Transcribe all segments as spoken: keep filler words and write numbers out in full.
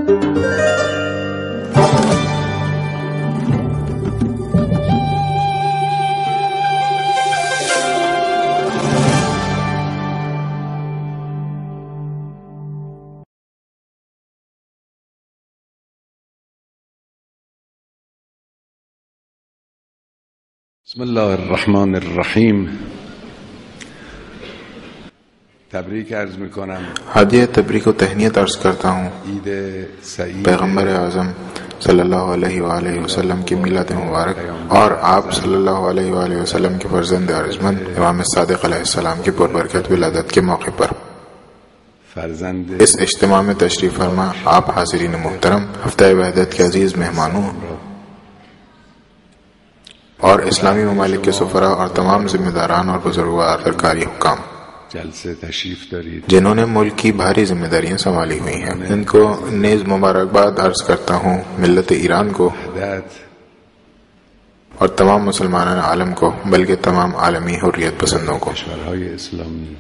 بسم الله الرحمن الرحیم. تبریک عرض میکنم. ہدیہ تبریک و تہنیت عرض کرتا ہوں عید سعید پیغمبر اعظم صلی اللہ علیہ وآلہ وسلم کی میلاد مبارک اور آپ صلی اللہ علیہ وآلہ وسلم کے فرزند ارجمند امام صادق علیہ السلام کی پربرکت ولادت کے موقع پر فرزند اس اجتماع میں تشریف فرما آپ حاضرین محترم، ہفتہ وحدت کے عزیز مہمانوں اور اسلامی ممالک کے سفراء اور تمام ذمہ داران اور بزرگوار سرکاری حکام جلسے تشریف دارید، جنہوں نے ملک کی بھاری ذمہ داریاں سنبھالی ہوئی ہیں، ان کو نیز مبارکباد عرض کرتا ہوں. ملت ایران کو اور تمام مسلمان عالم کو، بلکہ تمام عالمی حریت پسندوں کو. کشورهای اسلامی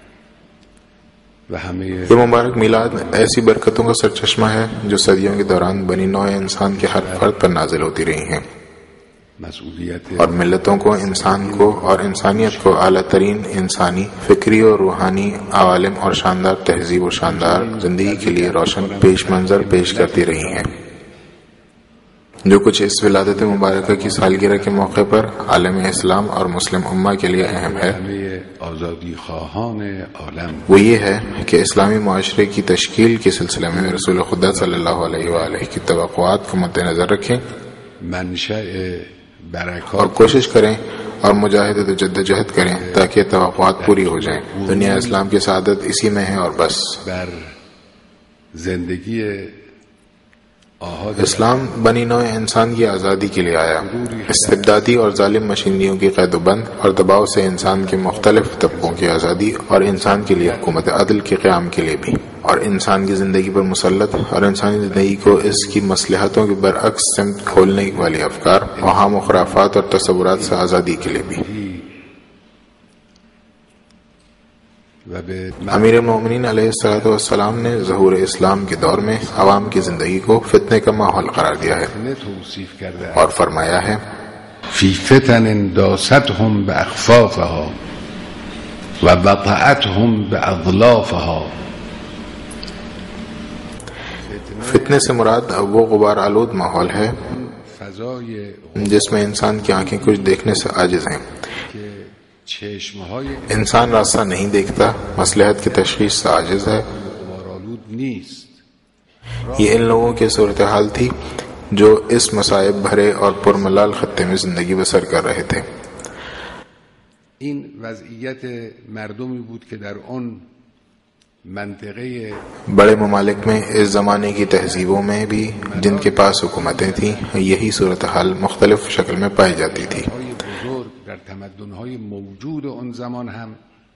و همه یہ مبارک میلاد ایسی برکتوں کا سرچشمہ ہے جو صدیوں کے دوران بنی نوع انسان کے ہر فرد پر نازل ہوتی رہی ہیں مسئولیت اور ملتوں کو، انسان کو اور انسانیت کو اعلیٰ ترین انسانی، فکری اور روحانی عوالم اور شاندار تہذیب و شاندار زندگی کے لیے روشن پیش منظر پیش کرتی رہی ہیں. جو کچھ اس ولادت مبارکہ کی سالگرہ کے موقع پر عالم اسلام اور مسلم امہ کے لیے اہم ہے، همه آزادی خواهان عالم وہ یہ ہے کہ اسلامی معاشرے کی تشکیل کے سلسلے میں رسول خدا صلی اللہ علیہ وآلہ کی توقعات کو مد نظر رکھیں منشأ اور برکات کوشش کریں اور مجاہدت و جدوجہد کریں تاکہ توقعات پوری ہو جائیں. دنیا اسلام کی سعادت اسی میں ہے اور بس. بر زندگی آحاد اسلام بنی نوع انسان کی آزادی کے لیے آیا، استبدادی اور ظالم مشینریوں کی قید و بند اور دباؤ سے انسان کے مختلف طبقوں کی آزادی اور انسان کے لیے حکومت عدل کے قیام کے لیے بھی، اور انسان کی زندگی پر مسلط اور انسانی زندگی کو اس کی مصلحتوں کے برعکس سمت کھولنے والے افکار، اوہام و خرافات اور تصورات سے آزادی کے لیے بھی. و به امیر المومنین علیہ الصلوۃ والسلام نے ظہور اسلام کے دور میں عوام کی زندگی کو فتنے کا ماحول قرار دیا ہے متن توصیف کرده اور فرمایا ہے فی فتن داستهم باخفافها و وطأتهم باظلافها. فتنے سے مراد وہ غبار آلود ماحول ہے فضای جس میں انسان کی آنکھیں کچھ دیکھنے سے عاجز ہیں. که چشمهای انسان راستہ نہیں دیکھتا، مصلحت کی تشخیص سے عاجز ہے. غبارآلود نیست. یہ ان لوگوں کی صورتحال تھی جو اس مصائب بھرے اور پرملال خطے میں زندگی بسر کر رہے تھے. این وضعیت مردمی بود که در آن منطقه بڑے ممالک میں اس زمانے کی تہذیبوں میں بھی جن کے پاس حکومتیں تھیں یہی صورتحال مختلف شکل میں پائی جاتی تھی. های بزرگ در تمدن‌های موجود آن زمان هم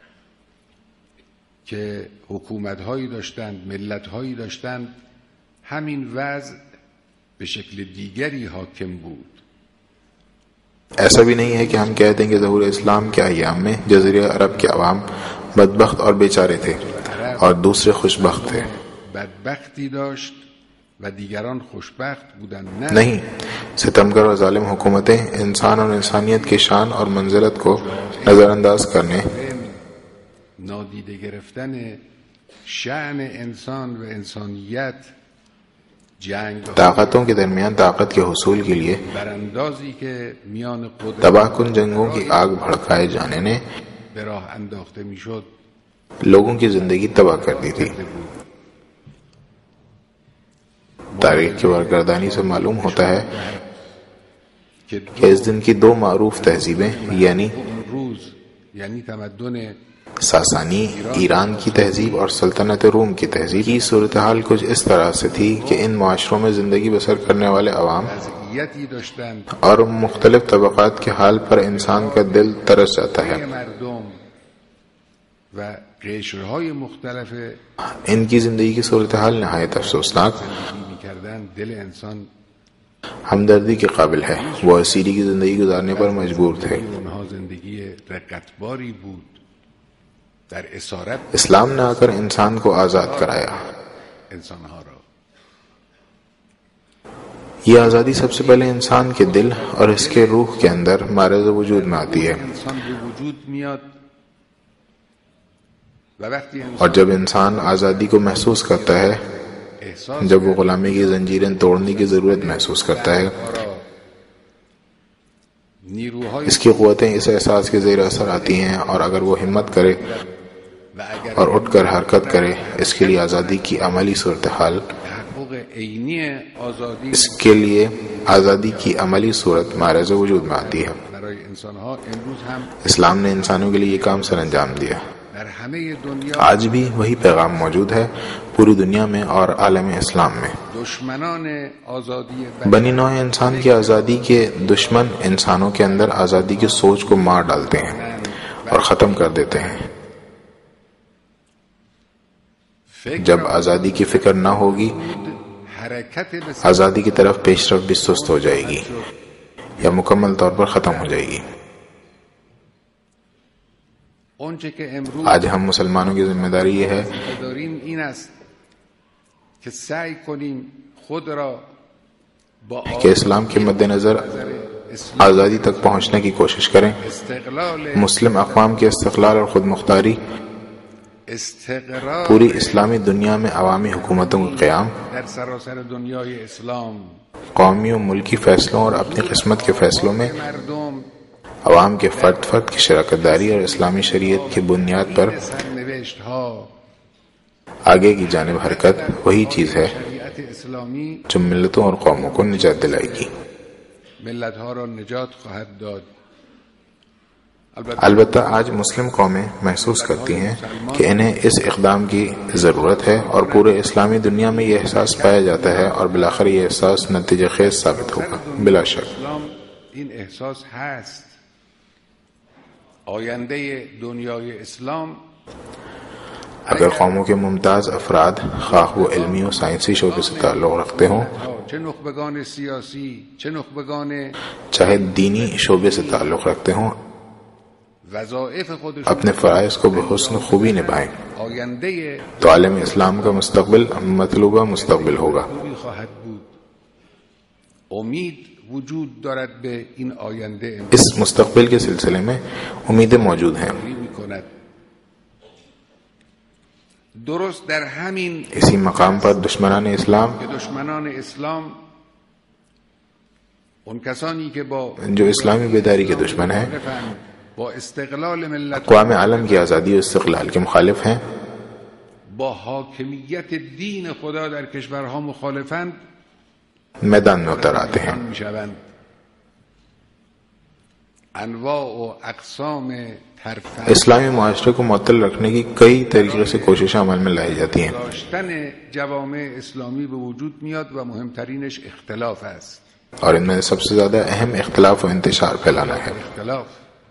که حکومت‌هایی داشتند، ملت‌هایی داشتند، همین وضع به شکل دیگری حاکم بود. ایسا بھی نہیں ہے کہ ہم کہہ دیں کہ ظہور اسلام کے ایام میں جزیرہ عرب کے عوام بدبخت اور بیچارے تھے اور دوسرے خوشبخت تھے. بدبختی داشت و دیگران خوشبخت بودند. نه نہیں، ستمگر اور ظالم حکومتیں انسان اور انسانیت کی شان اور منزلت کو نظر انداز کرنے، نادیده گرفتن شأن انسان و انسانیت، جنگ طاقتوں کے درمیان طاقت کے حصول کے لیے براندازی که میان قدرت تباہ کن جنگوں کی آگ بھڑکائے جانے نے به راه انداخته میشد لوگوں کی زندگی تباہ کر دی تھی. تاریخ کی کارکردانی سے معلوم ہوتا ہے که کہ اس دن کی دو معروف تہذیبیں یعنی اون روز یعنی تمدن ساسانی ایران کی تہذیب اور سلطنت روم کی تہذیب کی صورتحال کچھ اس طرح سے تھی کہ ان معاشروں میں زندگی بسر کرنے والے عوام وضعیتی داشتند اور مختلف طبقات کے حال پر انسان کا دل ترس جاتا ہے. مردم و قشرهای مختلف ان کی زندگی کی صورتحال نہایت افسوسناک زندگی میکردند. دل انسان ہمدردی کے قابل ہے. وہ اسیری کی زندگی گزارنے پر مجبور تھے. اونها زندگی رقتباری بود. در اسارت اسلام نے آ کر انسان کو آزاد کرایا. انسانها را یہ آزادی سب سے پہلے انسان کے دل اور اس کے روح کے اندر معرض وجود میں آتی ہے، انسان به وجود میاد و وقتی اور جب انسان آزادی کو محسوس کرتا ہے، احساس جب وہ غلامی کی زنجیریں توڑنے کی ضرورت محسوس کرتا ہے، نیروهای اس کی قوتیں اس احساس کے زیر اثر آتی ہیں، اور اگر وہ ہمت کرے و اگر اور اٹھ کر حرکت کرے، اس کے لیے آزادی کی عملی صورتحال تحقق عینی آزادی اس کے لیے آزادی کی عملی صورت معرض وجود میں آتی ہے۔ برای انسانها امروز هم اسلام نے انسانوں کے لیے یہ کام سر انجام دیا۔ در همه دنیا آج بھی وہی پیغام موجود ہے پوری دنیا میں اور عالم اسلام میں۔ دشمنان آزادی بنی نوع انسان کی آزادی کے دشمن انسانوں کے اندر آزادی کی سوچ کو مار ڈالتے ہیں اور ختم کر دیتے ہیں۔ جب آزادی کی فکر نہ ہوگی، حرکت به آزادی کی طرف پیش رفت بھی سست ہو جائے گی یا مکمل طور پر ختم ہو جائے گی۔ اونچه که امروز آج ہم مسلمانوں کی ذمہ داری یہ ہے داریم این است که سعی کنیم خود را با کہ اسلام کے مد نظر اسلام آزادی تک پہنچنے کی کوشش کریں، استقلال مسلم اقوام کے استقلال اور خود مختاری، استقرار پوری اسلامی دنیا میں عوامی حکومتوں کا قیام، در سراسر دنیای اسلام قومی و ملکی فیصلوں اور اپنی قسمت کے فیصلوں میں مردم عوام کے فرد فرد کی شراکت داری اور اسلامی شریعت کی بنیاد پر سرنوشت ها آگے کی جانب حرکت وہی چیز ہے شریعت اسلامی جو ملتوں اور قوموں کو نجات دلائے گی۔ ملت ها را نجات خواهد داد۔ البتہ آج مسلم قومیں محسوس کرتی ہیں کہ انہیں اس اقدام کی ضرورت ہے، اور پورے اسلامی دنیا میں یہ احساس پایا جاتا ہے، اور بالآخر یہ احساس نتیجہ خیز ثابت ہوگا بلا شک۔ اسلام این احساس هست. آینده دنیای اسلام اگر قوموں کے ممتاز افراد خواہ وہ علمی و سائنسی شعبے سے تعلق رکھتے ہوں، چه نخبگان سیاسی چه نخبگان چاہے دینی شعبے سے تعلق رکھتے ہوں، وظائف خودشون اپنے فرائض کو بحسن خوبی نبھائیں آینده تو عالم اسلام کا مستقبل مطلوبہ مستقبل ہوگا۔ خوبی خواهد بود. امید وجود دارد به این آینده اس مستقبل کے سلسلے میں امیدیں موجود ہیں۔ امید میکند. درست در همین اسی مقام پر دشمنان اسلام، که دشمنان اسلام اون کسانی که با جو اسلامی بیداری کے دشمن ہیں، با استقلال ملت اقوام عالم کی آزادی و استقلال کے مخالف ہیں، با حاکمیت دین خدا در کشورها مخالفند، میدان میں اتر آتے ہیں۔ میشوند. انواع و اقسام ترفند اسلامی معاشرے کو معطل رکھنے کی کئی طریقے سے کوششیں عمل میں لائی جاتی ہیں، داشتن جوامع اسلامی به وجود میاد و مهمترینش اختلاف است. اور ان میں سب سے زیادہ اہم اختلاف و انتشار پھیلانا ہے۔ اختلاف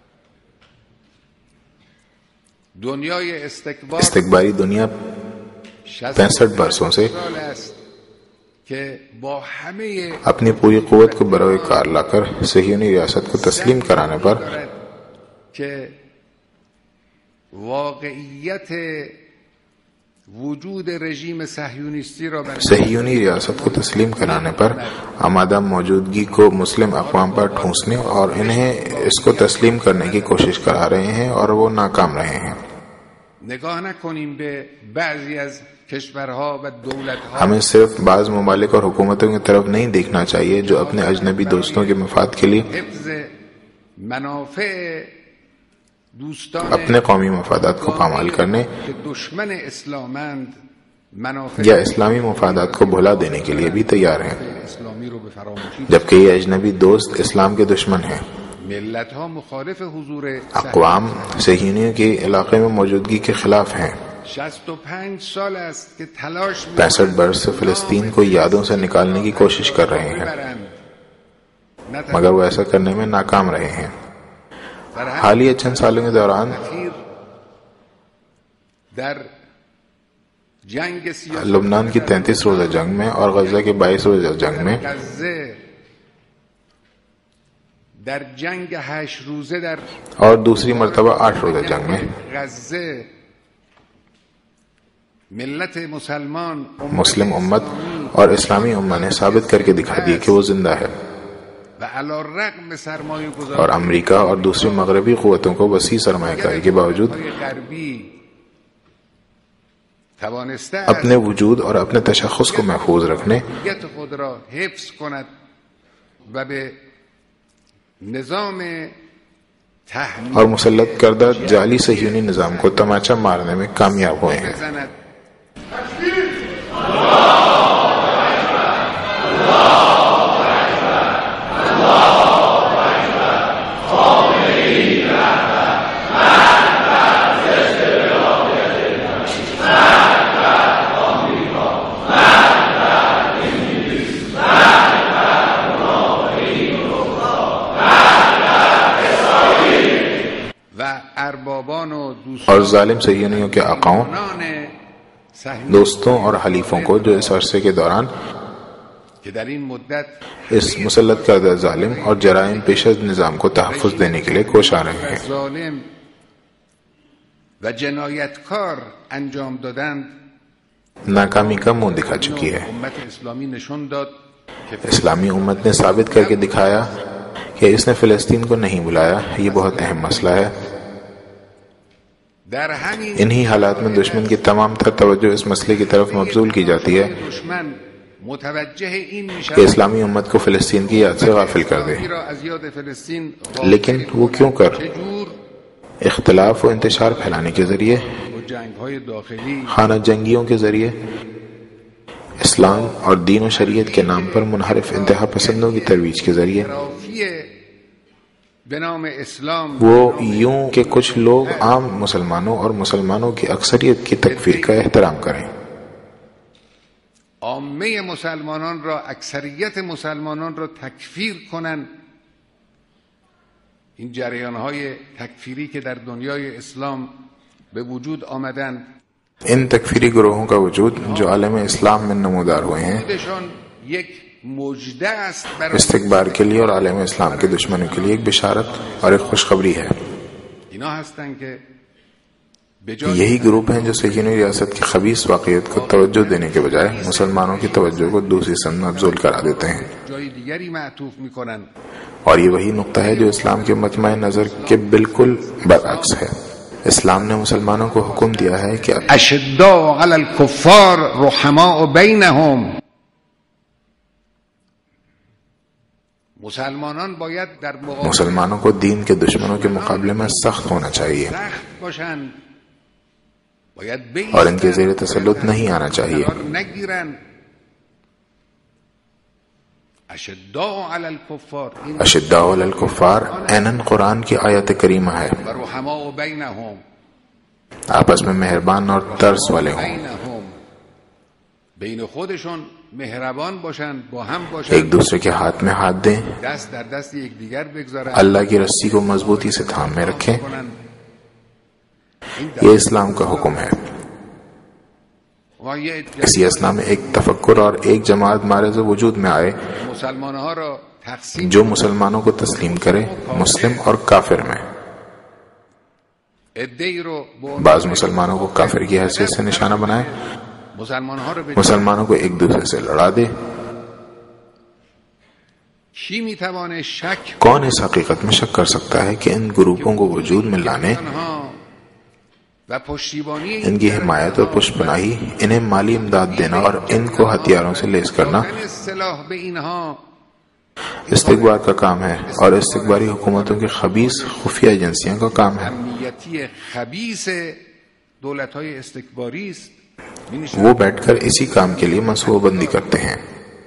دنیای استکبار استکباری دنیا پینسٹھ برسوں سے سال است که با همه اپنی پوری قوت کو بروئے کار لا کر صہیونی ریاست کو تسلیم کرانے پر دارد که واقعیت وجود رژیم صهیونیستی را بر صہیونی ریاست کو تسلیم کرانے پر آمادہ موجودگی کو مسلم اقوام پر ٹھونسنے اور انہیں اس کو تسلیم کرنے کی کوشش کرا رہے ہیں، اور وہ ناکام رہے ہیں۔ نگاه نکنیم به بعضی از کشورها و دولتها ہمیں صرف بعض ممالک اور حکومتوں کی طرف نہیں دیکھنا چاہیے جو اپنے اجنبی دوستوں کے مفاد کے لیے حفظ منافع دوستان اپنے قومی مفادات کو پامال کرنے که دشمن اسلامند منافع یا اسلامی مفادات کو بھلا دینے کے لیے بھی تیار ہیں، اسلامی رو به فراموشی جبکہ یہ اجنبی دوست اسلام کے دشمن ہیں۔ ملت ها مخالف حضور اقوام صہیونیوں کے علاقے میں موجودگی کے خلاف ہیں۔ شصت و پنج سال است که تلاش می پینسٹھ برس سے فلسطین کو یادوں سے نکالنے کی کوشش کر رہے ہیں، برند مگر وہ ایسا کرنے میں ناکام رہے ہیں۔ حالیہ چند سالوں کے دوران در جنگ سیاسی لبنان کی تینتیس روزہ جنگ میں اور غزہ کے بائیس روزہ جنگ میں غزه در جنگ هشت روزه در اور دوسری مرتبہ آٹھ روزہ جنگ میں غزه ملت مسلمان مسلم امت اور اسلامی امت نے ثابت کر کے دکھا دیا کہ وہ زندہ ہے، و علی الرغم سرمایه گذاری اور امریکہ اور دوسری مغربی قوتوں کو وسیع سرمایہ کاری کے باوجود غربی توانسته اپنے وجود اور اپنے تشخص کو محفوظ رکھنے هویت خود را حفظ کند و به نظام تحمیل اور مسلط کردہ جعلی صہیونی نظام کو تماچا مارنے میں کامیاب ہوئے ہیں۔ بزند. و اربابان و اور ظالم صہیونیوں کے آقاؤں، دوستان صهیونی دوستوں اور حلیفوں کو جو اس عرصے کے دوران که در این مدت اس مسلط کردہ ظالم اور جرائم پیش از نظام کو تحفظ دینے کے لیے کوشاں رہے ہیں ظالم و جنایتکار انجام دادند، ناکامی کا منہ دکھا چکی ہے۔ امت اسلامی نشون داد که اسلامی امت نے ثابت کر کے دکھایا کہ اس نے فلسطین کو نہیں بلایا۔ یہ بہت اہم مسئلہ ہے۔ در همین انہی حالات میں دشمن کی تمام تر توجہ اس مسئلے کی طرف مبذول کی جاتی ہے دشمن متوجه این کہ میشود اسلامی امت کو فلسطین کی یاد سے غافل کر دے، را از یاد فلسطین لیکن وہ کیوں کر چجور اختلاف و انتشار پھیلانے کے ذریعے، و جنگ‌های داخلی خانہ جنگیوں کے ذریعے، اسلام اور دین و شریعت کے نام پر منحرف انتہا پسندوں کی ترویج کے ذریعے، رافی به نام اسلام وہ یوں کہ کچھ لوگ عام مسلمانوں اور مسلمانوں کی اکثریت کی تکفیر کا احترام کریں، عامه مسلمانان را، اکثریت مسلمانان را تکفیر کنند. این جریان‌های تکفیری که در دنیای اسلام به وجود آمدند، ان تکفیری گروہوں کا وجود جو عالم اسلام میں نمودار ہوئے ہیں خودشان یک مژده است برای استکبار کے لیے اور عالم اسلام کے دشمنوں کے لیے ایک بشارت اور ایک خوشخبری ہے۔ اینا هستند که به جای یہی گروپ ہیں جو صہیونی ریاست کی خبیث واقعیت کو توجہ دینے کے بجائے مسلمانوں کی توجہ کو دوسری سمت مبذول کرا دیتے ہیں، جای دیگری معطوف می‌کنند. اور یہ وہی نقطہ ہے جو اسلام کے مجمع نظر کے بالکل برعکس ہے۔ اسلام نے مسلمانوں کو حکم دیا ہے کہ اشداء علی الکفار رحماء بینهم، مسلمانان باید در مقابل مسلمانوں کو دین کے دشمنوں کے مقابلے میں سخت ہونا چاہیے سخت باشند، باید اور ان کے بایستند، زیر تسلط نہیں آنا چاہیے۔ قرار نگیرند. اشداء علی الکفار، این اشداء علی الکفار عیناً قرآن کی آیت کریمہ ہے، و رحماء بینهم آپس میں مہربان اور ترس والے ہوں، بینهم بین خودشون مهربان باشند، با هم ایک باشند، دوسرے کے ہاتھ میں ہاتھ دیں، دست در دست یکدیگر بگذارند، اللہ کی رسی کو مضبوطی سے تھام میں رکھیں۔ کنند. این یہ اسلام کا حکم ہے۔ و یه اسی اثنا میں ایک تفکر اور ایک جماعت مارز وجود میں آئے مسلمانها را تقسیم جو مسلمانوں کو تسلیم کرے مسلم اور کافر میں، عده‌ای رو به عنوان بعض مسلمانوں کو کافر کی حیثیت سے نشانہ بنائے، مسلمانها رو به مسلمانوں کو ایک دوسرے سے لڑا دے۔ کی میتوانه شک کون اس حقیقت میں شک کر سکتا ہے کہ ان گروپوں کو وجود میں لانے، آنها و پشتیبانی ان کی حمایت اور پشت پناہی، انہیں مالی امداد دینا اور ان کو ہتھیاروں سے لیس کرنا دادن سلاح به اینها استکبار کا کام ہے، اور استکباری حکومتوں کی خبیث خفیہ ایجنسیوں کا کام ہے۔ امنیتی خبیث دولت‌های استکباری است. وہ بیٹھ کر اسی کام کے لیے منصوبہ بندی کرتے ہیں۔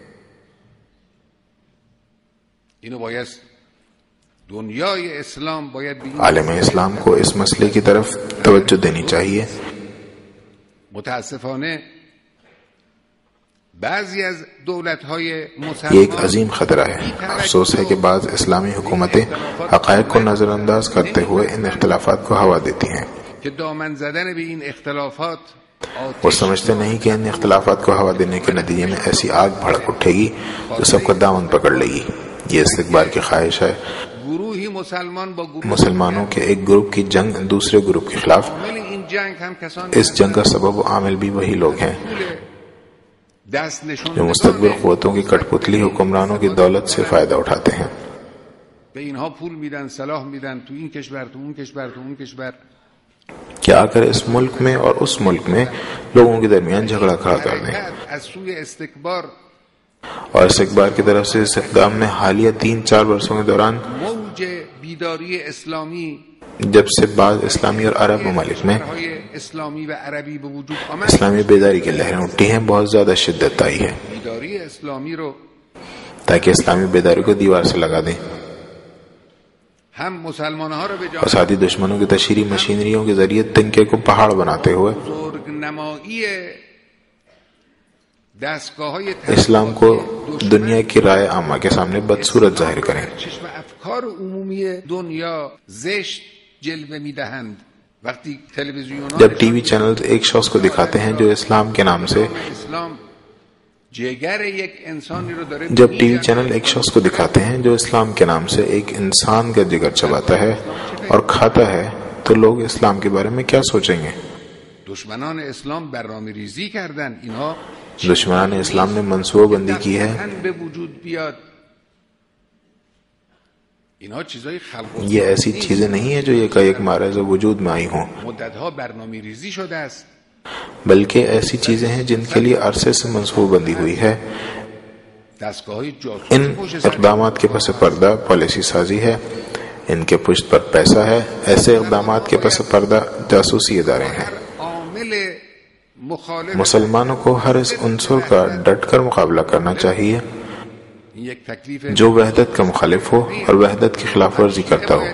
اینو باید دنیای اسلام باید به این عالم اسلام کو اس مسئلے کی طرف توجہ دینی چاہیے۔ متاسفانه بعضی از دولت‌های یہ مسلمان ایک عظیم خطرہ ہے۔ افسوس ہے کہ بعض اسلامی حکومتیں حقائق کو نظر انداز کرتے ہوئے ان اختلافات کو ہوا دیتی ہیں۔ که دامن زدن به این اختلافات وہ سمجھتے نہیں کہ ان اختلافات کو ہوا دینے کے نتیجے میں ایسی آگ بھڑک اٹھے گی جو سب کا دامن پکڑ لے گی۔ یہ استکبار کی خواہش ہے، گروہی مسلمان با گروه مسلمانوں کے ایک گروپ کی جنگ دوسرے گروپ کے خلاف، عامل این اس جنگ کا سبب و عامل بھی وہی لوگ ہیں جو مستقبل قوتوں کی کٹ پتلی حکمرانوں کی دولت سے فائدہ اٹھاتے ہیں. کیا کر اس ملک میں اور اس ملک میں لوگوں کے درمیان جھگڑا کھڑا کر دیں اور استکبار کی طرف سے اس اقدام میں حالیہ تین چار برسوں کے دوران جب سے بعض اسلامی اور عرب ممالک میں اسلامی بیداری کی لہریں اٹھی ہیں بہت زیادہ شدت آئی ہے تاکہ اسلامی بیداری کو دیوار سے لگا دیں اور ساتھ ہی دشمنوں کی تشہیری مشینریوں کے ذریعے تنکے کو پہاڑ بناتے ہوئے اسلام کو دنیا کی رائے عامہ کے سامنے بدصورت ظاہر کریں. جب ٹی وی چینل ایک شخص کو دکھاتے ہیں جو اسلام کے نام سے جب ٹی وی چینل ایک شخص کو دکھاتے ہیں جو اسلام کے نام سے ایک انسان کا جگر چباتا ہے اور کھاتا ہے تو لوگ اسلام کے بارے میں کیا سوچیں گے؟ دشمنان اسلام برنامه ریزی کردن. اینها دشمنان اسلام نے منصوبہ بندی کی ہے یہ ایسی چیزیں نہیں ہیں جو یک ایک معرض وجود میں آئی ہوں بلکہ ایسی چیزیں ہیں جن کے لیے عرصے سے منصوبہ بندی ہوئی ہے. ان اقدامات کے پس پردہ پالیسی سازی ہے، ان کے پشت پر پیسہ ہے. ایسے اقدامات کے پس پردہ جاسوسی ادارے ہیں. مسلمانوں کو ہر اس عنصر کا ڈٹ کر مقابلہ کرنا چاہیے جو وحدت کا مخالف ہو اور وحدت کی خلاف ورزی کرتا ہو.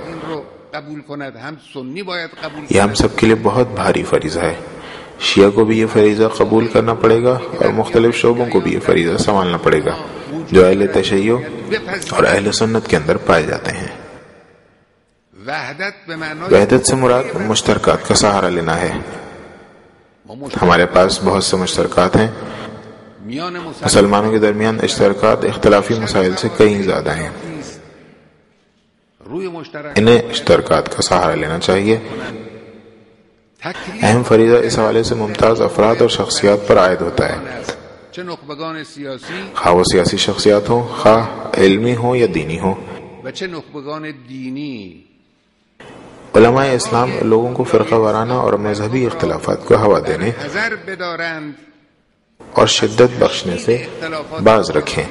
یہ ہم سب کے لیے بہت بھاری فریضہ ہے. شیعہ کو بھی یہ فریضہ قبول کرنا پڑے گا اور مختلف شعبوں کو بھی یہ فریضہ سنبھالنا پڑے گا جو اہل تشیع اور اہل سنت کے اندر پائے جاتے ہیں. وحدت سے مراد مشترکات کا سہارا لینا ہے. ہمارے پاس بہت سے مشترکات ہیں. مسلمانوں کے درمیان اشتراکات اختلافی مسائل سے کئی زیادہ ہیں. انہیں اشتراکات کا سہارا لینا چاہیے. اہم فریضہ اس حوالے سے ممتاز افراد اور شخصیات پر عائد ہوتا ہے، خواہ وہ سیاسی شخصیات ہوں، خواہ علمی ہوں یا دینی ہوں. علماء اسلام لوگوں کو فرقہ وارانہ اور مذہبی اختلافات کو ہوا دینے اور شدت بخشنے سے باز رکھیں.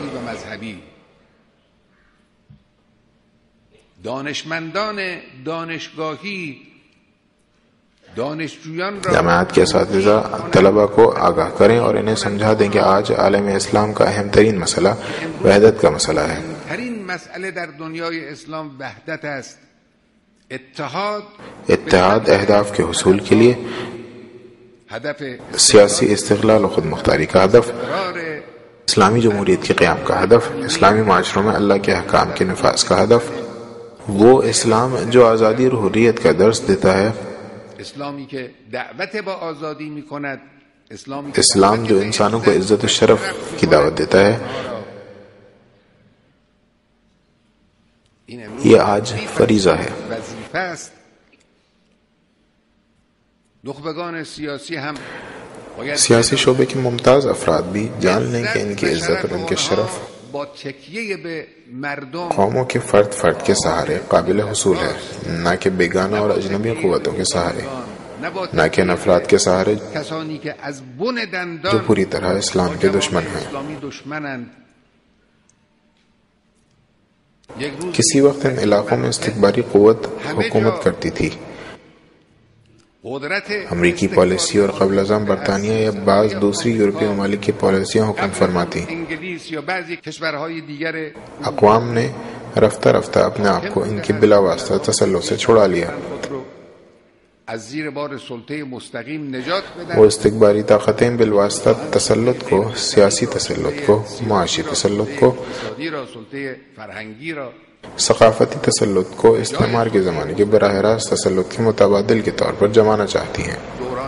دانشمندان دانشگاهی جامعات کے اساتذہ طلبہ کو آگاہ کریں اور انہیں سمجھا دیں کہ آج عالم اسلام کا اہم ترین مسئلہ وحدت کا مسئلہ ہے. اتحاد اہداف کے حصول کے لیے سیاسی استقلال و خود مختاری کا ہدف، اسلامی جمہوریت کے قیام کا ہدف، اسلامی معاشروں میں اللہ کے احکام کے نفاذ کا ہدف، وہ اسلام جو آزادی اور حریت کا درس دیتا ہے، اسلامی کے دعوت با آزادی میکند، اسلام جو انسانوں کو عزت و شرف کی دعوت دیتا ہے. یہ آج فریضہ ہے. سیاسی شعبے کے ممتاز افراد بھی جان لیں کہ ان کی عزت اور ان کے شرف قوموں کے فرد فرد کے سہارے قابل حصول ہے، نہ کہ بیگانہ اور اجنبی قوتوں کے سہارے، نہ کہ ان افراد کے سہارے جو پوری طرح اسلام کے دشمن ہیں. کسی وقت ان علاقوں میں استکباری قوت حکومت کرتی تھی. امریکی پالیسی اور قبل ازاں برطانیہ یا بعض دوسری یورپی ممالک کی پالیسیاں حکم فرماتی. اقوام نے رفتہ رفتہ اپنے آپ کو ان کی بلا واسطہ تسلط سے چھڑا لیا. وہ استکباری طاقتیں بالواسطہ تسلط کو، سیاسی تسلط کو، معاشی تسلط کو، ثقافتی تسلط کو استعمار کے زمانے کے براہ راست تسلط کے متبادل کے طور پر جمانا چاہتی ہیں.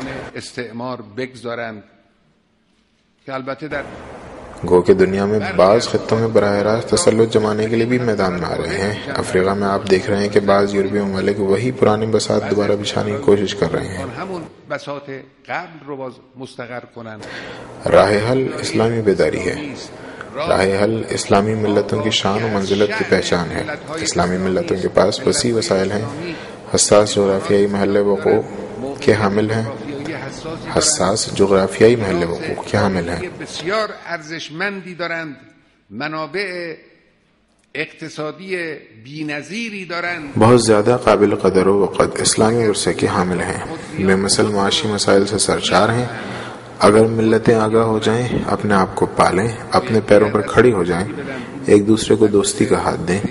گو کہ دنیا میں بعض خطوں میں براہ راست تسلط جمانے کے لیے بھی میدان میں آ رہے ہیں. افریقہ میں آپ دیکھ رہے ہیں کہ بعض یورپی ممالک وہی پرانی بساط دوبارہ بچھانے کی کوشش کر رہے ہیں. بساط قبل رو باز مستقر کنن. راہ حل اسلامی بیداری ہے. راہ حل اسلامی ملتوں کی شان و منزلت کی پہچان ہے. اسلامی ملتوں کے پاس وسیع وسائل ہیں، حساس جغرافیائی محل وقوع کے حامل ہیں حساس جغرافیائی محل وقوع کے حامل ہیں بسیار ارزشمندی دارند، منابع اقتصادی بی‌نظیری دارند، بہت زیادہ قابل قدر و وقت اسلامی ورثے کے حامل ہیں، بے مثل معاشی مسائل سے سرشار ہیں. اگر ملتیں آگاہ ہو جائیں، اپنے آپ کو پالیں، اپنے پیروں پر کھڑی ہو جائیں، ایک دوسرے کو دوستی کا ہاتھ دیں،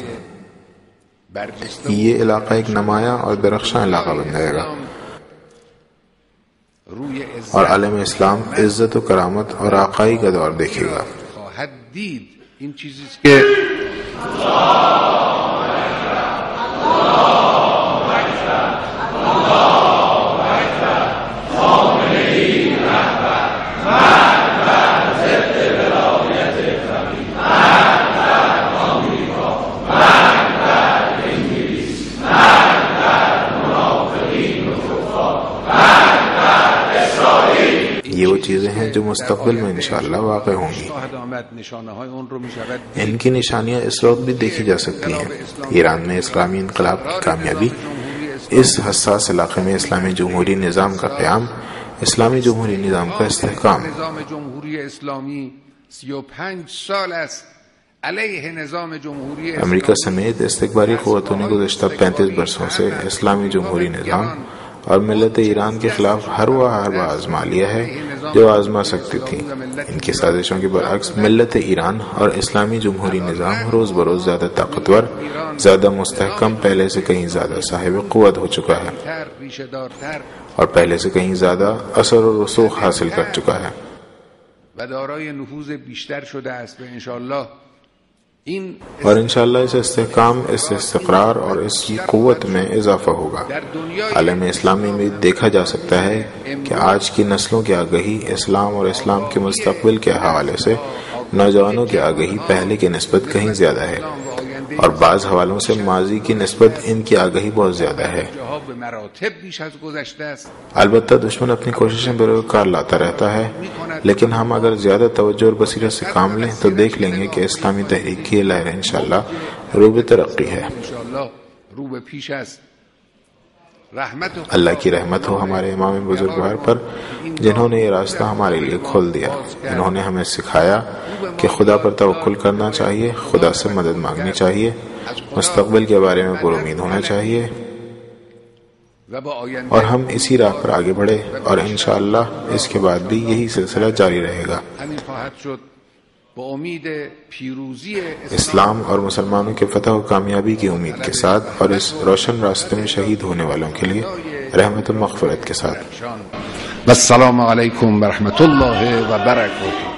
یہ علاقہ ایک نمایاں اور درخشاں علاقہ بن جائے گا اور عالم اسلام عزت و کرامت اور آقائی کا دور دیکھے گا. این چیزی که یہ وہ چیزیں ہیں جو مستقبل میں انشاءاللہ واقع ہوں گی. ان کی نشانیاں اس وقت بھی دیکھی جا سکتی ہیں. ایران میں اسلامی انقلاب کی کامیابی، اس حساس علاقے میں اسلامی جمہوری نظام کا قیام، اسلامی جمہوری نظام کا استحکام. نظام جمہوری اسلامی سی و پنج سال است علیہ نظام جمہوری امریکہ سمیت استکباری قوتوں نے گزشتہ پینتیس برسوں سے اسلامی جمہوری نظام اور ملت ایران کے خلاف ہر وہ حربہ آزما لیا ہے جو آزما سکتی تھی. ان کی سازشوں کے برعکس ملت ایران اور اسلامی جمہوری نظام روز بروز زیادہ طاقتور، زیادہ مستحکم، پہلے سے کہیں زیادہ صاحب قوت ہو چکا ہے اور پہلے سے کہیں زیادہ اثر و رسوخ حاصل کر چکا ہے. و دارای نفوذ بیشتر شده است و انشاءاللہ اور انشاءاللہ اس استحکام، اس استقرار اور اس کی قوت میں اضافہ ہوگا. عالم اسلامی میں دیکھا جا سکتا ہے کہ آج کی نسلوں کی آگہی اسلام اور اسلام کے مستقبل کے حوالے سے نوجوانوں کی آگہی پہلے کی نسبت کہیں زیادہ ہے اور بعض حوالوں سے ماضی کی نسبت ان کی آگہی بہت زیادہ ہے. البتہ دشمن اپنی کوششیں بروکار لاتا رہتا ہے، لیکن ہم اگر زیادہ توجہ اور بصیرت سے کام لیں تو دیکھ لیں گے کہ اسلامی تحریک کی لہر انشاءاللہ رو بے ترقی ہے. اللہ کی رحمت ہو ہمارے امام بزرگوار پر، جنہوں نے یہ راستہ ہمارے لیے کھول دیا. انہوں نے ہمیں سکھایا کہ خدا پر توکل کرنا چاہیے، خدا سے مدد مانگنی چاہیے، مستقبل کے بارے میں پر امید ہونا چاہیے اور ہم اسی راہ پر آگے بڑھے اور انشاءاللہ اس کے بعد بھی یہی سلسلہ جاری رہے گا. اسلام اور مسلمانوں کے فتح و کامیابی کی امید کے ساتھ اور اس روشن راستے میں شہید ہونے والوں کے لیے رحمت و مغفرت کے ساتھ. السلام علیکم ورحمۃ اللہ وبرکاتہ.